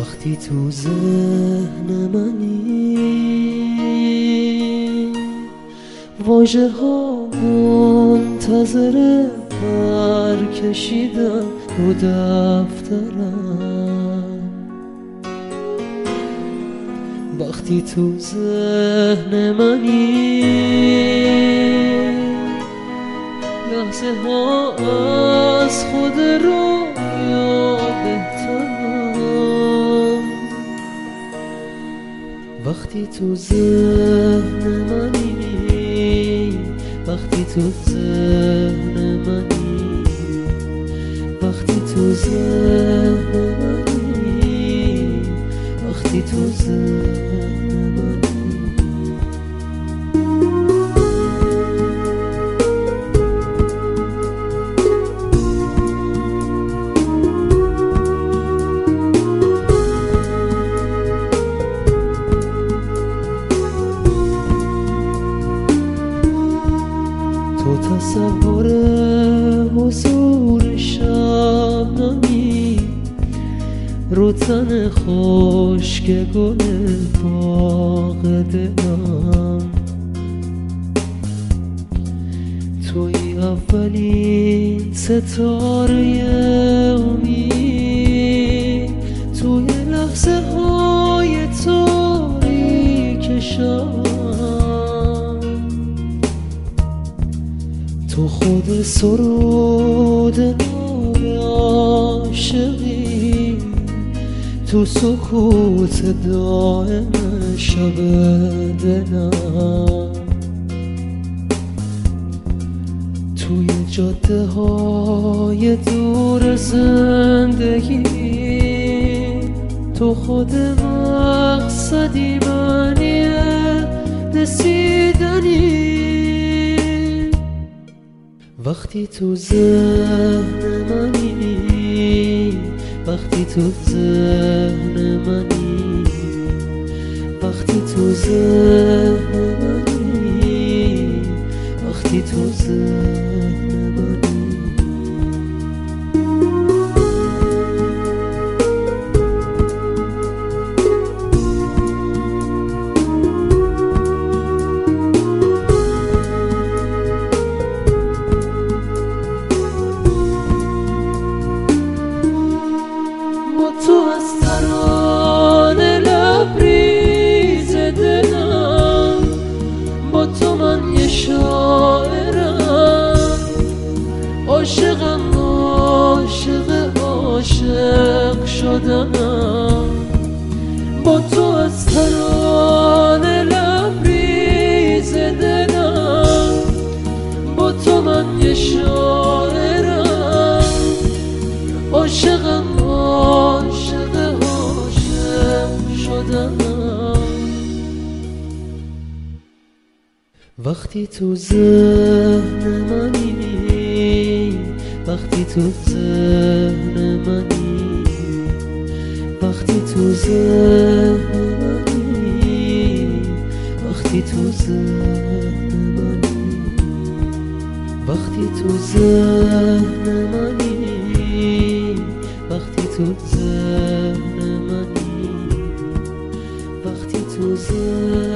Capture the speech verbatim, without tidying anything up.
وقتی تو ذهن منی، واژه ها منتظر برکشیدن رو دفترم. وقتی تو ذهن منی، لحظه ها از خود رویا بهترم. وقتی تو ذهن منی، وقتی تو ذهن منی، وقتی تو ذهن منی، وقتی تو ذهن منی. تو تصور حضور شبنمی رو تن خشک گل باغ دلم. توی اولین ستاره امید، توی لحظه های تاریک شب. تو خود سرود نوی عاشقی، تو سکوت دائم شب دلم. توی جاده های دور زندگی، تو خود مقصدی معنی رسیدنی. وقتی تو ذهن منی، وقتی تو ذهن منی، وقتی تو ذهن منی، وقتی تو ذهن منی. تو از ترانه لبریز دلم، با تو من یه شاعرم. عاشقم، عاشق عاشق شدنم. با تو از ترانه لبریز دلم، با تو من یه شاعرم. عاشقم، عاشق عاشق شدنم. وقتی تو ذهن منی، وقتی تو ذهن منی، وقتی تو ذهن منی، وقتی تو ذهن منی، وقتی تو ذهن منی، وقتی تو ذهن منی، وقتی تو ذهن